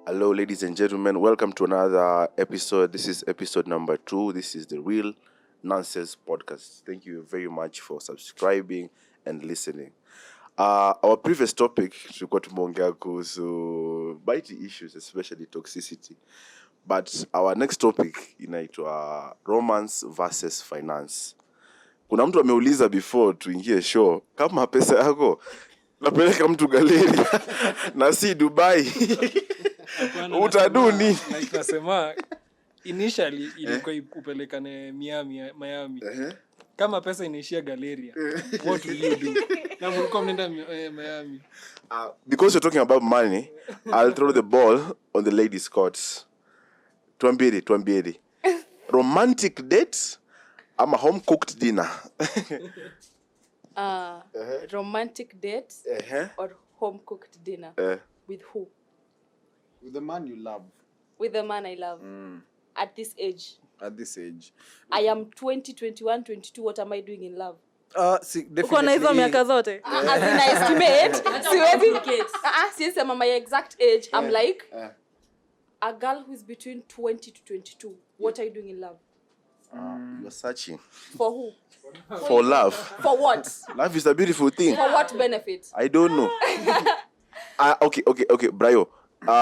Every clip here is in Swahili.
Hello, ladies and gentlemen. Welcome to another episode. This is episode number 2. This is the Real Nonsense Podcast. Thank you very much for subscribing and listening. Our previous topic, tulikuwa tumeongea kuhusu mighty issues, especially toxicity. But our next topic inaitwa romance versus finance. Kuna mtu ameuliza before tuingie show, kama pesa yako napeleka mtu Galeria na si Dubai. Utadu nini? Like nasema initially ilikuwa upelekane Miami. Kama pesa inaishia Galeria, what will you do? Na mlikuwa mnaenda Miami. Because you're talking about money, I'll throw the ball on the ladies' courts. Tuambie. Romantic dates ama home cooked dinner? Romantic dates or home cooked dinner? With who? With the man you love. With the man I love. At this age. I am 20, 21, 22. What am I doing in love? Definitely. Uko na hizo miaka zote? As in I estimate. Siwezi sema my exact age. I'm like a girl who is between 20 to 22. What are you doing in love? You're searching. For who? For love. For what? Love is a beautiful thing. For what benefit? I don't know. Okay, Brayo.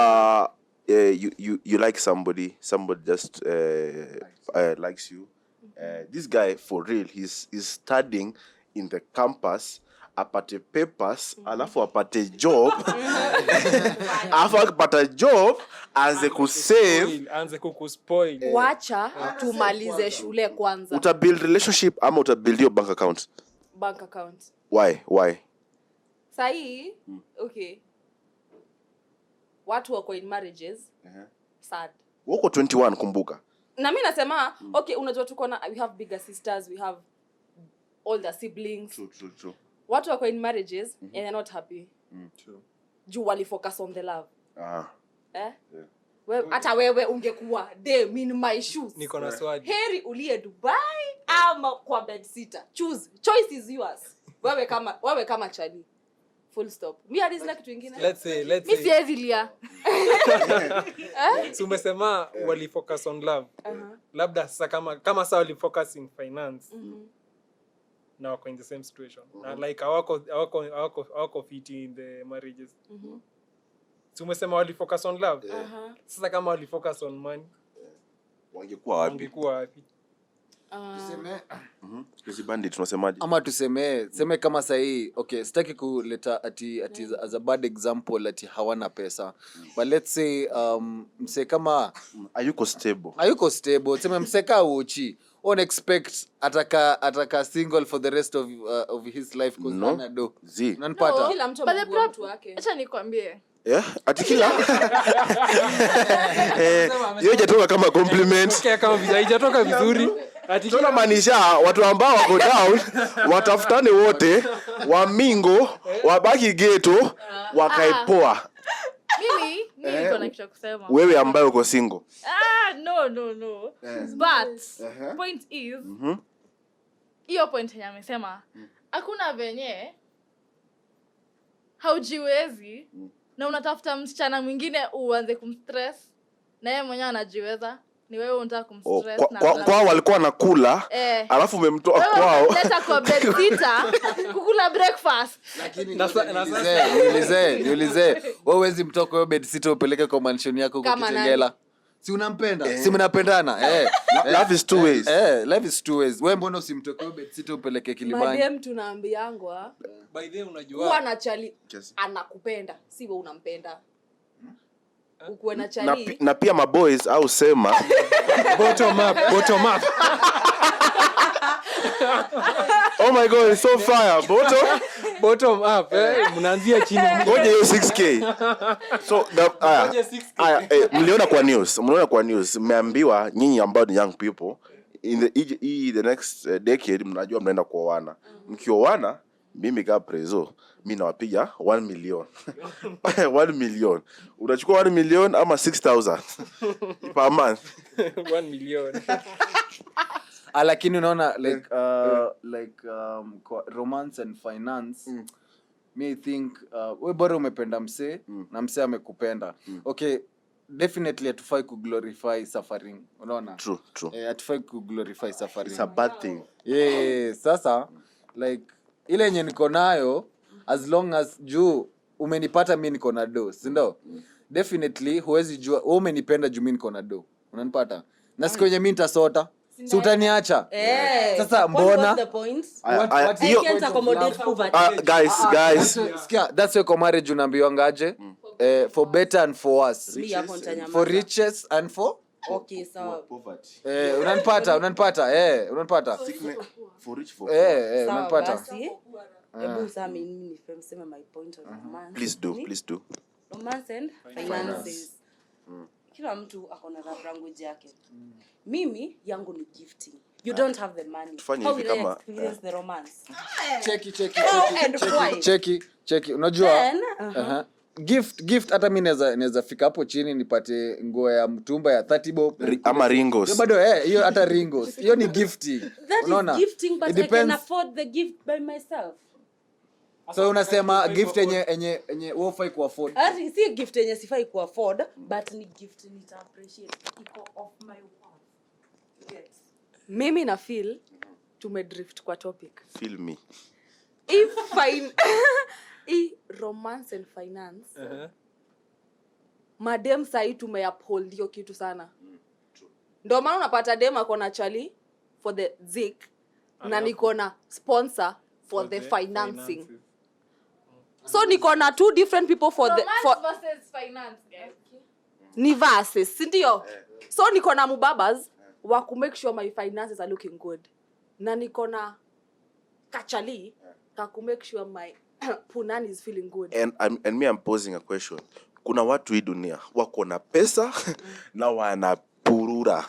You like somebody just likes you. This guy, for real, he's studying in the campus, apate papers, alafu apate job. Alafu apata job, anze kuspoil. Wacha tumalize shule kwanza. Uta build relationship ama uta build your bank account? Bank account. Why? Sahi, okay. Watu wako in marriages. Sad. Wako 21 kumbuka. Na mimi nasema, okay, unajua tuko na, we have bigger sisters, we have older siblings. True. Watu wako in marriages and they're not happy. True. Juu wali focus on the love. Yeah. Hata wewe ungekuwa them in my shoes. Niko na swali. Heri ulie Dubai ama kwa bedsitter. Choice is yours. Wewe kama chali. Full stop. Mimi hadi sina kitu kingine. Let's say. Mimi siwezi lia. So umesema wali focus on love. Labda sasa kama sasa wali focus in finance. Na wako in the same situation. Na like hawako fit in the marriages. So umesema wali focus on love. Sasa kama wali focus on money, wangekuwa wapi? Tuseme Crazy bandit tunasemaje? ama tuseme kama sahi, okay, sitaki kuleta ati as a bad example ati hawana pesa. But let's say mse kama Ayuko stable. Tuseme mse ka uchi. On expect ataka single for the rest of his life cuz hana do. Unanipata? Kila mtu ana mtu wake. Acha nikwambie. Ati kila. Hiyo hajatoka kama compliment. kama vizuri haijatoka vizuri. Ati Tunamaanisha watu ambao wako down watafutane wote, wamingo, wabaki ghetto, wakae poa. Mimi niko na kitu kusema. Wewe ambaye uko single. No. But point is hiyo point yenye amesema hakuna venye haujiwezi na unatafuta msichana mwingine uanze kumstress na yeye mwenyewe anajiweza. Ni wewe unataka kumstress na kwao walikuwa nakula alafu umemtoa kwao. Leta kwa bedsitter kukula breakfast. Lakini niulize wewe wezi mtoka wewe bedsitter upeleke kwa mansion yako kwa Kitengela. Si unampenda? Si mnapendana? Love is two ways. Life is two ways. Wewe mbona usimtoke wewe bedsitter upeleke Kilimani? Madem tunaambiangwa by the way unajua huwa na chali anakupenda, si wewe unampenda. Ukuwe na chali. Na pia maboys au sema bottom up. Oh my god, it's so fire. Bottom up, mnaanzia chini. Ngoja hiyo 6k. So mliona kwa news, mmeambiwa nyinyi ambao ni young people in the next decade mnajua mnaenda kuoana. Mkioana mimi kama prezo mimi nawapiga 1 million. 1 million. Unachukua 1 million ama 6,000 per month? 1 million. Lakini unaona like romance and finance me think we bora umependa mse na mse amekupenda. Okay, definitely hatufai kuglorify suffering, unaona. True. Hatufai kuglorify suffering. It's a bad thing. Sasa like ile yenye niko nayo, as long as juu umenipata mimi niko na do, si ndio? Definitely huwezi jua wewe umenipenda juu mimi niko na do, unanipata, na siku yenye mimi nitasota si utaniacha. Sasa mbona guys sikia, that's why kwa marriage unaambiwangaje, for better and for worse, for riches and for poverty. unanipata For rich for unanipata. Hebu sasa mimi niseme my point of romance. Please do. Romance and finances. Kila mtu ako na love language yake. Mimi yangu ni gifting. You don't have the money. How will I experience the romance? Cheki. Unajua gift hata mimi naweza fika hapo chini nipate nguo ya mtumba ya 30 bob ama ringos. Bado hiyo hata ringos. Hiyo ni gifting. Unaona? That is gifting, but I can afford the gift by myself. So unasema gift yenye wewe ufai ku afford. Si gift yenye sifai ku afford, but ni gift nita appreciate. Iko of my worth. Yes. Mimi na feel tumedrift kwa topic. Feel me. Romance and finance. Madem sahi tumeuphold hiyo kitu sana. Ndio maana unapata dem ako na chali for the zik na niko na sponsor for the financing. So niko na two different people for versus finance. Ni versus, ndio. So niko na mubabas wa ku make sure my finances are looking good. Na niko na kachali ka ku make sure my punani is feeling good. And I'm posing a question. Kuna watu hii dunia wako na pesa na wanapurura.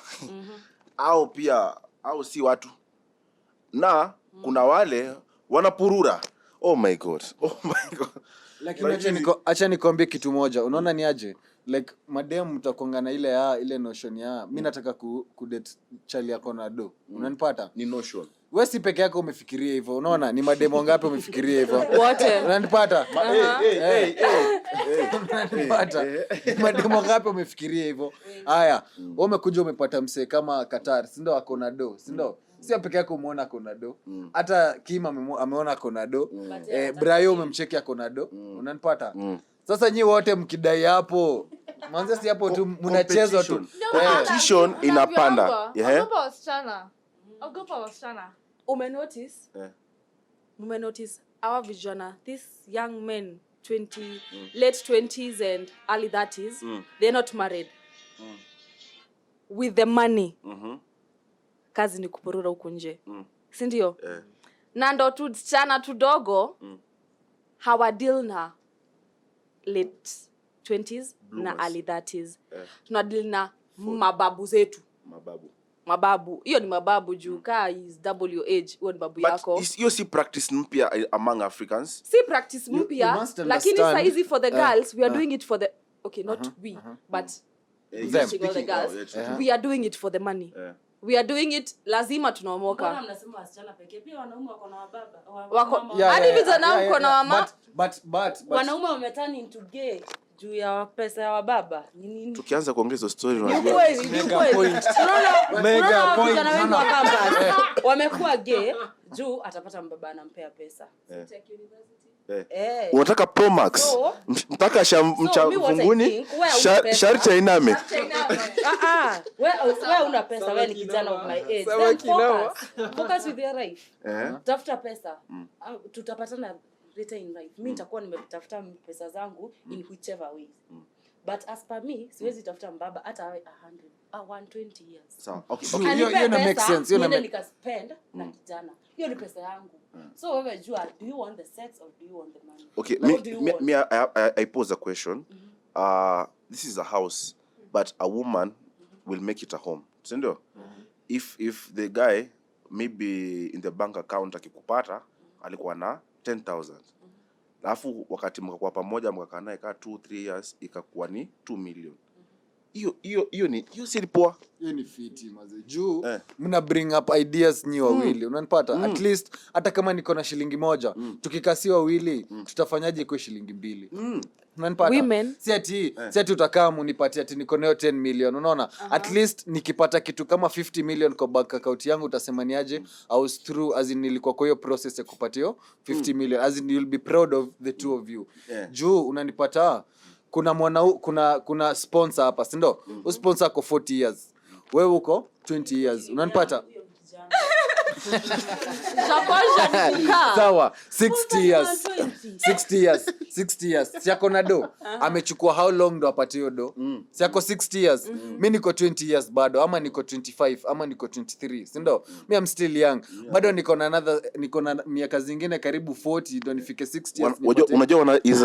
Au si watu. Na kuna wale wanapurura. Oh my god. Lakini acha nikwambie kitu moja. Unaona ni aje? Like madem mtakonga na ile notion ya mimi nataka ku date chali yako na do. Unanipata? Ni notion. Wewe si peke yako umefikiria hivyo. Unaona ni mademo ngapi umefikiria hivyo? Wote. Unanipata? Unanipata? Mademo ngapi umefikiria hivyo? Haya, wewe umekuja umepata msee kama Qatar, si ndio ako na do, si ndio? Si peke yako umeona ako na do. Hata Kima ameona ako na do. Brayo umemcheki ako na do. Unanipata? Sasa nyi wote mkidai hapo si hapo tu mnacheza tu. Competition inapanda. Ogopa wasichana. Umenotice our vijana, these young men, late 20s and early 30s, they're not married. With the money. Kazi ni kupurura huko nje. Si ndio? Na ndo tuchana tudogo hawadeal na late 20s na early 30s. Tunadeal na mababu zetu. Mababu. Hiyo ni mababu juu kaa is double your age. Hiyo ni babu yako. But hiyo si practice mpya among Africans. Si practice mpya. Lakini saa hizi for the girls, we are doing it for the... Okay, not we, but them. all the girls. We are doing it for the money. We are doing it lazima tunaomoka. Mbona mnasema wasichana pekee? Pia wanaume wako na wababa. Hadi vijana wako na mama. But wanaume wameturn into gay juu ya pesa ya wababa. Nini? Tukianza kuongeza story unajua. Mega point. Vijana wengi wa campus wamekuwa gay juu atapata mbaba anampea pesa. Unataka Pro Max mpaka mchafunguni sharti iname. Wewe una pesa, wewe ni kijana of my age. Focus with your life. Tafuta pesa. Tutapatana later in life. Mimi nitakuwa nimetafuta pesa zangu in whichever way. But as per me, siwezi tafuta mbaba hata awe 120 years. Sawa. Okay. You make sense. You know nika spend na kijana. Hiyo ni pesa yangu. So wewe jua, do you want the sex or do you want the money? Okay, I pose a question. This is a house, but a woman will make it a home. Sindio? If the guy maybe in the bank account akikupata alikuwa na 10,000. Alafu wakati mkakuwa pamoja mkakaa naye 2-3 years ikakuwa ni 2 million. hiyo si poa. Hiyo ni fiti maze. Juu mna bring up ideas nyi wawili. Unanipata? At least hata kama niko na shilingi moja, tukikasi wawili, tutafanyaje kwa shilingi 2? Unanipata? Women. Si ati utakaa munipatie ati niko nayo 10 million. Unaona? At least nikipata kitu kama 50 million kwa bank account yangu utasema niaje? I was through as in nilikuwa kwa hiyo process ya kupata hiyo 50 million. As in you'll be proud of the two of you. Juu unanipata? Kuna sponsor hapa, si ndio? Sponsor ako 40 years. Wewe uko 20 years. Unanipata? Sawa, 60 years. Si ako na do. Amechukua how long ndo apate hiyo do? Si ako 60 years. Mimi niko 20 years bado, ama niko 25, ama niko 23, si ndio? Mimi am still young. Bado niko na miaka zingine karibu 40 ndo nifike 60 years. Unajua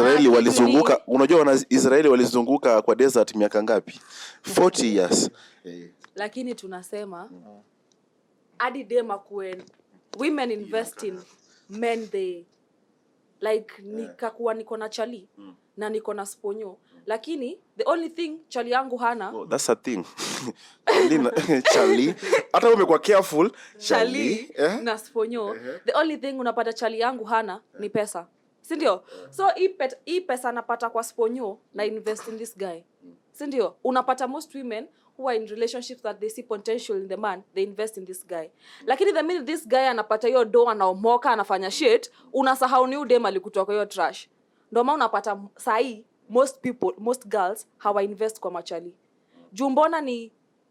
wana Israeli walizunguka kwa desert miaka ngapi? 40 years. Lakini tunasema hadi dema kwen women invest in men they like nikakuwa niko na chali na niko na sponyo, lakini the only thing chali yangu hana that's a thing. Chali hata umekuwa careful chali na sponyo the only thing unapata chali yangu hana ni pesa, si ndio? So hii pesa napata kwa sponyo na invest in this guy, si ndio? Unapata most women who are in relationships that they see potential in the man, they invest in this guy. Lakini the minute this guy anapata hiyo do, anaomoka, anafanya shit, unasahau ni udem alikutoa kwa hiyo trash. Ndio maana unapata sahi most girls hawa invest kwa machali. Juu mbona ni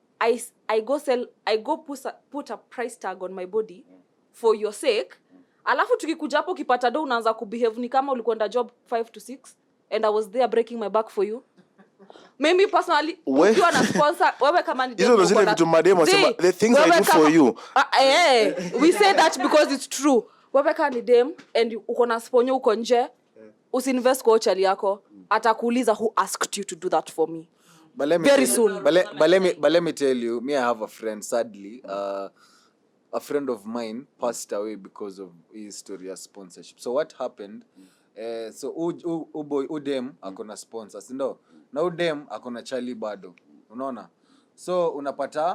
I go put a price tag on my body for your sake. Alafu tukikuja hapo ukipata do unaanza kubehave ni kama ulikwenda job 5 to 6 and I was there breaking my back for you. Maybe personally ukiwa na sponsor wewe kama ni hizo ndo zile vitu mademo sema the things I do for you. We say that because it's true. Wewe kama ni dem and uko na sponyo uko nje, usinvest kwa chali yako, atakuuliza who asked you to do that for me. Very soon. But let me tell you, me I have a friend, sadly, a friend of mine passed away because of his story of sponsorship. So what happened? So udem akona sponsors, ndio? Na udem akona chali bado. Unaona? So unapata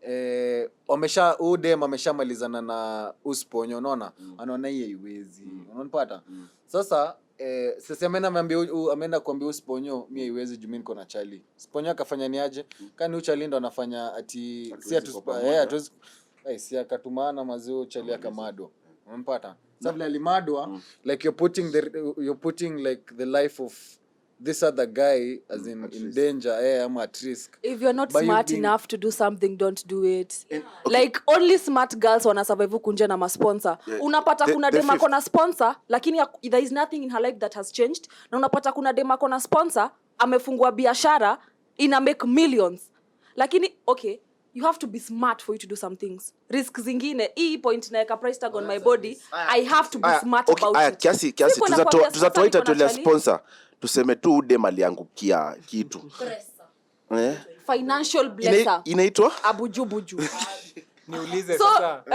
udem ameshamalizana na usponyo, unaona? Anaona yeye haiwezi. Unanipata? Sasa sasa ameenda kuambia usponyo mimi haiwezi juu mimi niko na chali. Sponyo akafanya niaje? Kani uchali ndo anafanya ati si akatumana mazao chali akamado. Unanipata? Sasa vile alimadwa like you're putting like the life of this other guy as in danger, I'm at risk. If you're not smart enough to do something, don't do it. Like only smart girls wana survive kunje na masponsor. Unapata kuna dema kona sponsor lakini there is nothing in her life that has changed. Na unapata kuna dema kona sponsor amefungua biashara ina make millions. Lakini okay, you have to be smart for you to do some things. Risk zingine hii point na eka price tag on my body, I have to be smart about it. Kiasi tutatoa tolea sponsor. Tuseme tu dem aliangukia kitu. Financial blesser. Inaitwa abujubuju. Niulize sasa.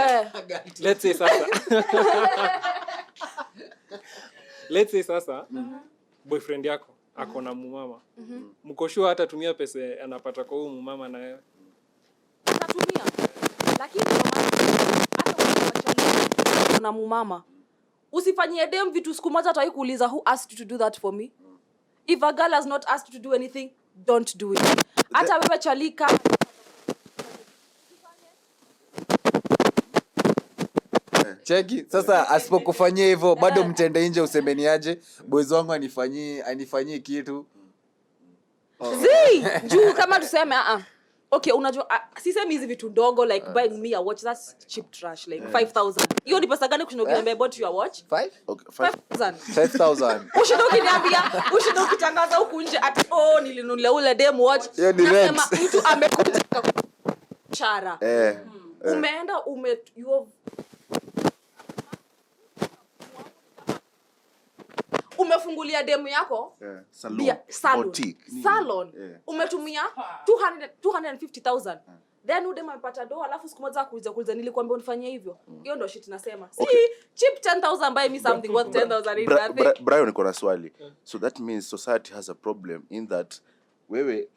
Let's say sasa boyfriend yako ako na mumama. Mko sure hata tumia pesa anapata kwa huyu mumama na yeye? Anatumia. Lakini hata kuna mumama. Usifanyie dem vitu siku moja atawai kuuliza who asked you to do that for me? If a girl has not asked you to do anything, don't do it. Hata wewe chalika. Cheki, sasa asipokufanyia hivyo bado mtende nje usemeniaje? Boys wangu anifanyie kitu. Juu kama tuseme okay, unajua sisemi hizi vitu ndogo like buying me a watch, that's cheap trash like 5,000. Hiyo ni pesa gani kushinda ukiniambia bought your watch? 5? Okay, 5,000. 5,000. Ushinda ukiniambia, ushinda ukitangaza huku nje ati nilinunulia ule dem watch. Nasema mtu amekuja chara. Umeenda umefungulia demu yako salon. Umetumia 250,000. Then udem amepata doa alafu siku moja kuuliza nilikwambia unifanyie hivyo. Hiyo ndio shit nasema. Si cheap 10,000 buy me something worth 10,000 in nothing. Brian, niko na swali. So that means society has a problem in that wewe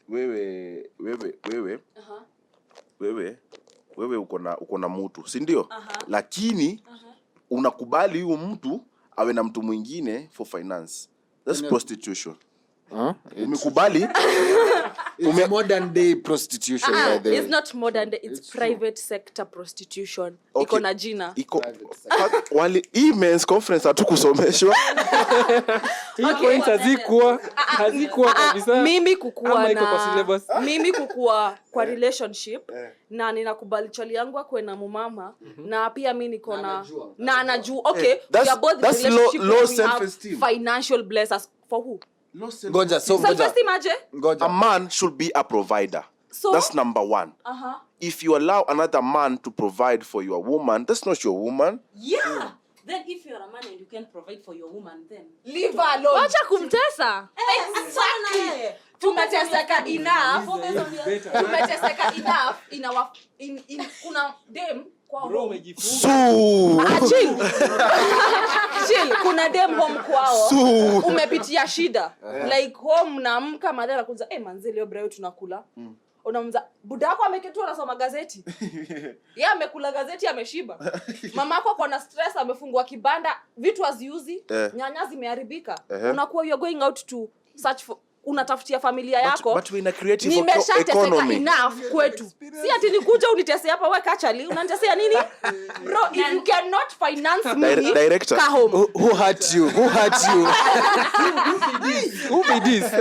uko na mtu, si ndio? Lakini unakubali huyo mtu awe na mtu mwingine for finance. That's prostitution. Umekubali? It's modern day prostitution by the way. It's not modern day, it's private sector prostitution. Iko na jina. Wale men's conference hatukusomeshwa. Hii point hazikuwa kabisa. Mimi kukua kwa relationship na ninakubali chali yangu akwe na mumama na pia mimi niko na anajua okay, we are both in relationship, low self-esteem. Financial blessers for who? Ngoja. A man should be a provider. So, that's number one. If you allow another man to provide for your woman, that's not your woman. Yeah. Then if you're a man and you can't provide for your woman, then leave her alone. Wacha kumtesa. Exactly. Tumeteseka enough. In kuna dem kwa bro umejifunga. Chill, kuna dem home kwao. Umepitia shida. Like home naamka madhara kuanza manzi leo bro tunakula. Unamza budako ameketua anasoma gazeti. Yeye amekula gazeti ameshiba. Mamako ako na stress amefungua kibanda, vitu haziuzi, nyanya zimeharibika. Unakuwa you are going out to search for unatafutia familia yako. But we in a creative economy. Enough kwetu. Si ati nikuja unitese hapa wewe kachali, unanitesea nini? Bro, if you cannot finance me, director. Who hurt you? Who be this?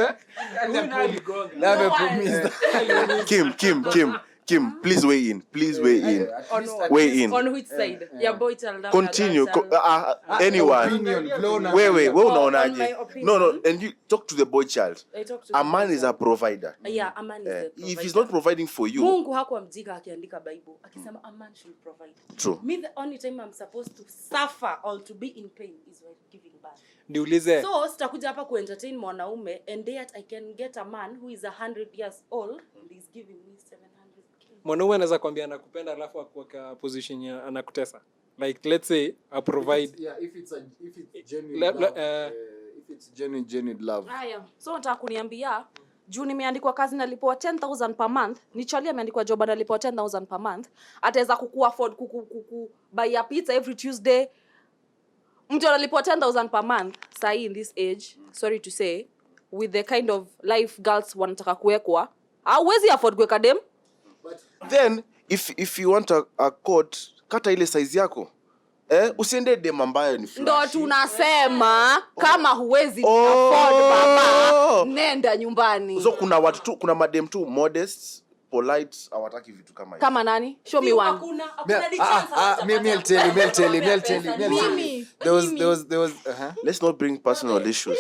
Kim, please weigh in. On which side? Your boy tell them. Continue. Anyone. Wewe unaonaje? No, and you talk to the boy child. A man is a provider. Yeah, a man is a provider. If he's not providing for you. Mungu hakuwa mjinga akiandika Bible. Akisema a man should provide. True. Me, the only time I'm supposed to suffer or to be in pain is when giving birth. Niulize. So sitakuja hapa kuentertain mwanaume and yet I can get a man who is 100 years old and is giving me 700k. Mwanaume anaweza kwambia anakupenda alafu akuweka position ya anakutesa. Like let's say I provide if it's genuine love. If it's genuine love. Haya. So nataka kuniambia juu nimeandikwa kazi nalipoa 10,000 per month, nichali ameandikwa job nalipoa 10,000 per month, ataweza afford buy a pizza every Tuesday. Mtu analipoa 10,000 per month sai in this age, sorry to say, with the kind of life girls wanataka kuwekwa, hauwezi afford kuweka dem. Then if you want a coat, kata ile size yako. Usiende dem ambayo ni flash. Ndo tunasema kama huwezi afford baba, nenda nyumbani. So kuna watu tu, kuna madem tu modest, polite, hawataki vitu kama hizo. Kama nani? Show me one. Hakuna I'll tell you. There was Let's not bring personal issues.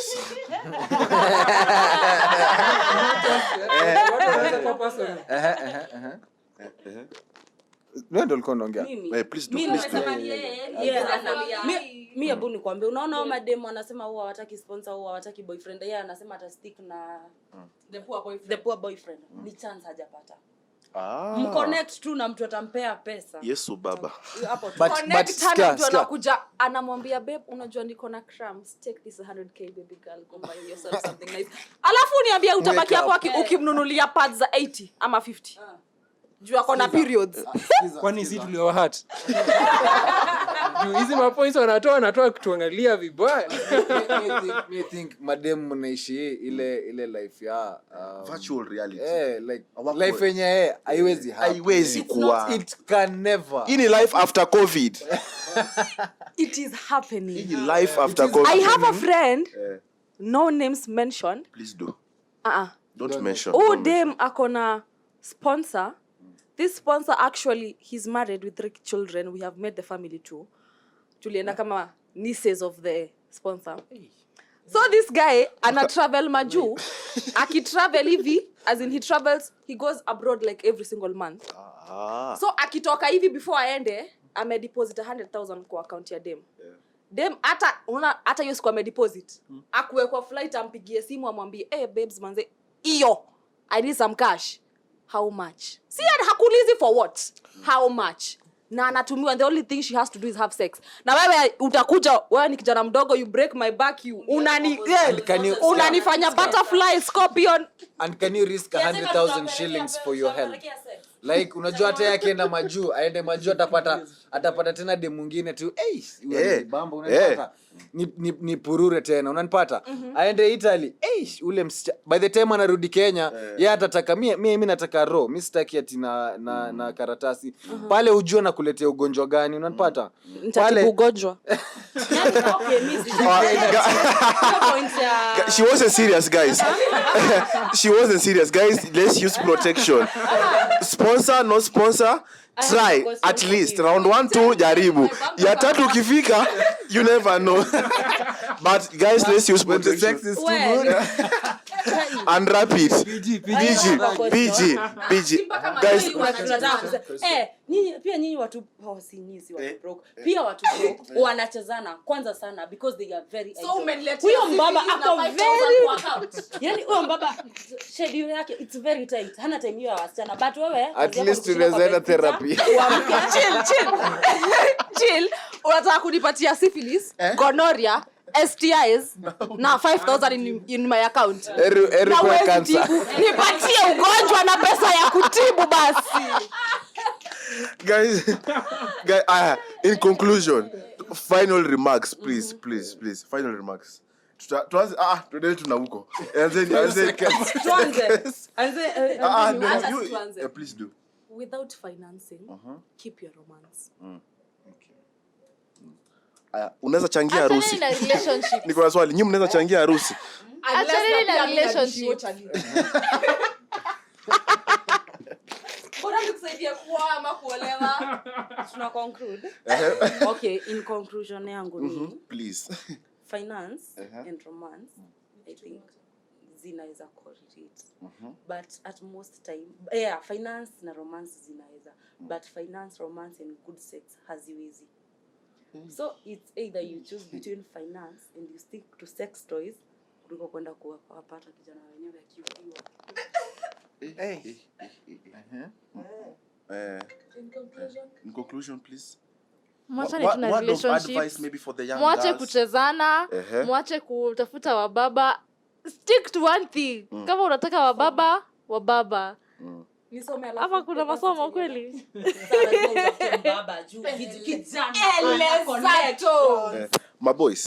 Ndio ulikuwa unaongea. Please do. Mimi hebu nikwambie, unaona mademo anasema huwa hawataki sponsor, huwa hawataki boyfriend. Yeye anasema ata stick na the poor boyfriend. Ni chance hajapata. Mconnect tu na mtu atampea pesa. Yesu baba. Hapo tu. Connect hana mtu anakuja anamwambia babe, unajua niko na crumbs, take this 100k baby girl, go buy yourself something nice. Alafu uniambia utabaki hapo ukimnunulia pads za 80 ama 50. Juu ako na periods. Kwani si tulio hurt? Juu hizi mapoints wanatoa kutuangalia vibaya. Me think madem mnaishi ile life ya virtual reality. Like life yenye haiwezi kuwa. It can never. In life after COVID. It is happening. In life after COVID. I have a friend, no names mentioned. Please do. Don't mention. Oh, dem akona sponsor. This sponsor actually, he's married with 3 children. We have met the family too. Tulienda kama nieces of the sponsor. So this guy ana travel maju. Aki travel hivi, as in he travels, he goes abroad like every single month. So akitoka hivi before aende, ame deposit 100,000 kwa account ya dem. Dem hata hiyo siku ame deposit. Akuwe kwa flight ampigie simu amwambie, babes manze, iyo, I need some cash. How much? See, hakuulizi for what? How much? na anatumiwa, the only thing she has to do is have sex. Na wewe utakuja, wewe ni kijana mdogo, you break my back, you unanifanya butterfly, scorpion. And can you risk 100,000 shillings for your health? Like unajua hata yake akienda majuu, aende majuu atapata tena demu mwingine tu. Bamba unanipata. Ni purure tena, unanipata? Aende Italy. Ule by the time anarudi Kenya, yeye atataka mimi nataka raw. Mimi sitaki ati na karatasi. Pale ujue na kuletea ugonjwa gani, unanipata? Pale ugonjwa. She wasn't serious, guys. She wasn't serious, guys. Let's use protection. Sponsor, no sponsor, try at least round 1 2 jaribu. Ya 3 ukifika, you never know. But guys, let's use protection. The sex is too good. And rapid. PG. Guys, nyinyi watu hawasinizi watu broke. Pia watu broke wanachezana kwanza sana because they are very huyo mbaba ako very yani huyo mbaba schedule yake it's very tight. Hana time hiyo ya wasichana but wewe at least tunaweza therapy. Chill. Unataka kunipatia syphilis, gonorrhea, STIs na 5,000 in my account. Eru kwa cancer. Nipatie ugonjwa na pesa ya kutibu basi. guys, in conclusion, final remarks, please. Final remarks. Tuanze tuna huko. Please do. Without financing, keep your romance. Unaweza changia harusi. Achana na relationship. Niko na swali, nyinyi mnaweza changia harusi? Achana na relationship. Bora nikusaidia kuoa ama kuolewa. Tuna conclude. Okay, in conclusion yangu ni please. Finance and romance, I think zinaweza correlate. But at most time, finance na romance zinaweza. But finance, romance and good sex haziwezi. So it's either you choose between finance and you stick to sex toys kuliko kwenda kuwapata kijana wenyewe akiuliwa. In conclusion, please. What advice maybe for the young mwache girls? kuchezana, mwache kutafuta wababa. Stick to one thing. Kama unataka wababa. Hapa kuna masomo kweli. My boys.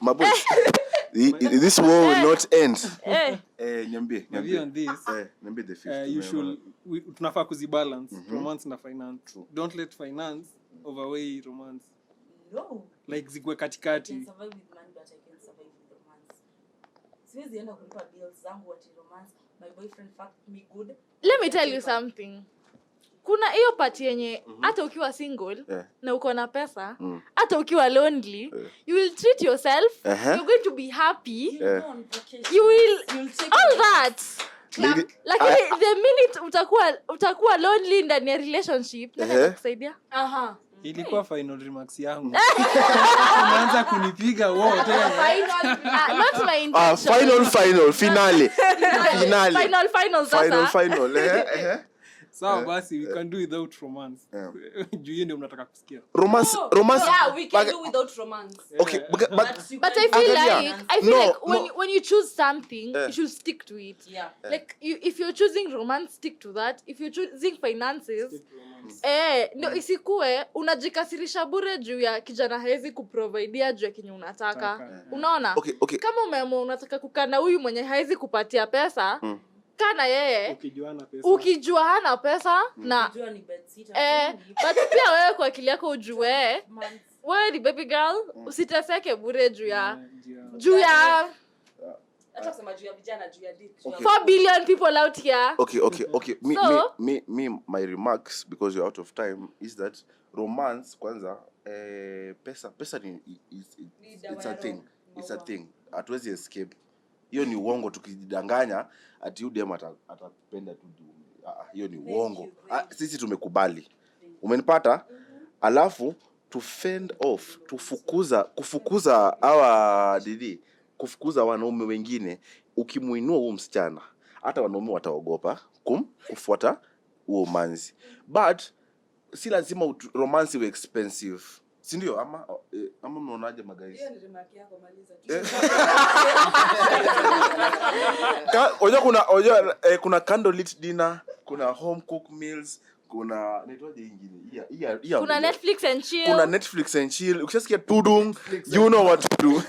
This war will not end. Niambie on this. Niambie the fifth. You should tunafaa kuzibalance romance na finance. Don't let finance overweigh romance. No. Like zikwe katikati. I can survive with money but I can survive with romance. Siwezi enda kulipa bills zangu wa romance. My boyfriend fucked me good. Let me tell you something. Kuna hiyo party yenye hata ukiwa single na uko na pesa, hata ukiwa lonely, you will treat yourself, you're going to be happy. You will all that. Lakini the minute utakuwa lonely ndani ya relationship, nani kusaidia? Ilikuwa final remarks yangu. Unaanza kunipiga wote. Not my intention. Finale. Final. Sawa basi we can do without romance. Juu yeye ndio mnataka kusikia. Romance. Yeah, we can do without romance. Okay, but I feel like when you choose something, you should stick to it. Yeah. Like if you're choosing romance, stick to that. If you're choosing finances, ndio isikue unajikasirisha bure juu ya kijana hawezi kuprovidea juu ya kinyo unataka. Unaona? Okay. Kama umeamua unataka kukana huyu mwenye hawezi kupatia pesa, kana yeye ukijua hana pesa na but pia wewe kwa akili yako ujue wewe ni baby girl, usiteseke bure juu ya hata kusema juu ya vijana juu ya dick. 4 billion people out here. Okay. Me my remarks, because you're out of time, is that romance kwanza pesa ni it's a thing. Hatuwezi escape. Hiyo ni uongo tukidanganya ati udem atapenda tu. Hiyo ni uongo. Sisi tumekubali. Umenipata? Alafu to fend off, kufukuza kufukuza wanaume wengine. Ukimuinua huo msichana, hata wanaume wataogopa kufuata huo manzi. But si lazima romance iwe expensive, si ndio? Ama mnaonaje guys? Hiyo ni remark yako, maliza. Kuna candlelit dinner, kuna home cooked meals, kuna naitwaje ingine? Kuna Netflix and chill. Kuna Netflix and chill. Ukishasikia tudung, you know what to do.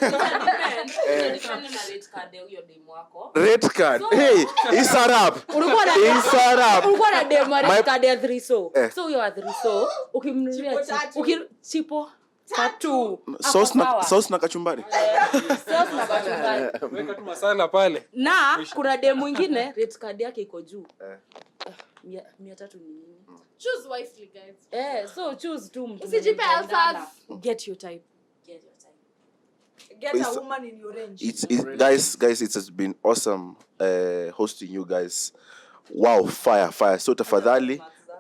Red card. Hey, it's a wrap. Ulikuwa na demo red card ya 3 so. Eh. So you are 3 so. Ukimnunulia chipo tatu. Sauce na kachumbari. Sauce na kachumbari. Weka tu masala pale. Na kuna demo mwingine red card yake iko juu. 300 ni nini? Choose wisely, guys. So choose tu mtu. Usijipe alphas. Get your type. Get a woman in your range. Guys, it has been awesome hosting you guys. Wow, fire. So tafadhali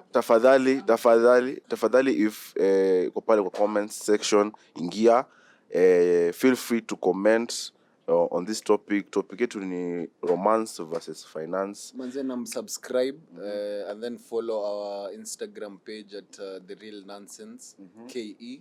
if uko pale kwa comments section ingia, feel free to comment on this topic yetu ni romance versus finance. Manze subscribe and then follow our Instagram page at The Real Nonsense KE.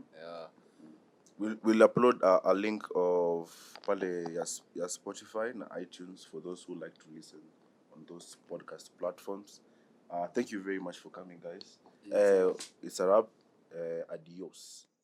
We'll upload a link of pale ya Spotify na iTunes for those who like to listen on those podcast platforms. Thank you very much for coming, guys. It's a wrap. Adios.